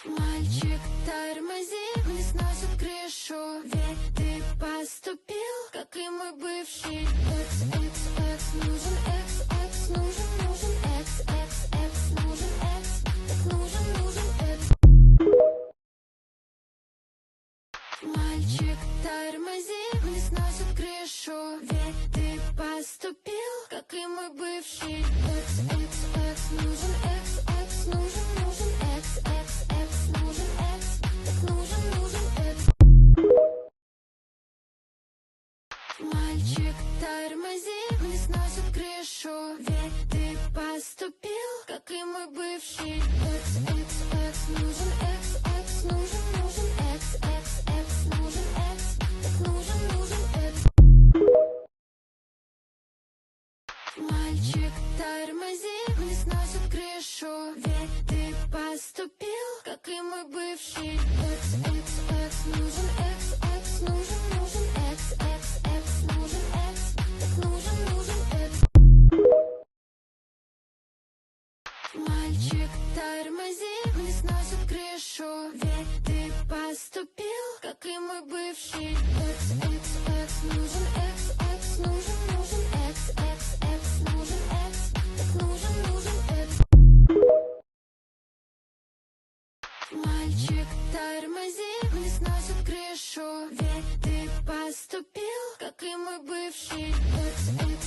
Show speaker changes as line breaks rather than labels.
Мальчик, тормози, мне сносит крышу. Ведь ты поступил, как и мой бывший. Экс, нужен экс, нужен экс, нужен экс, так нужен экс. Мальчик, тормози, мне сносит крышу. Ведь ты поступил, как и мой бывший. Экс, нужен экс, нужен экс, нужен экс, так нужен экс. Мальчик, тормози, мне сносит крышу. Ведь ты поступил, как и мой бывший. Экс, нужен экс, нужен экс, нужен экс, так нужен экс. Мальчик, тормози, мне сносит крышу. Ведь ты поступил, как и мой бывший. Экс, нужен экс, нужен экс, нужен экс, так нужен экс. Мальчик, тормози, мне сносит крышу. Ведь ты поступил, как и мой бывший. Экс, нужен экс, нужен экс, нужен экс, так нужен экс. Мальчик, тормози, мне сносит крышу. Ведь ты поступил, как и мой бывший. Экс,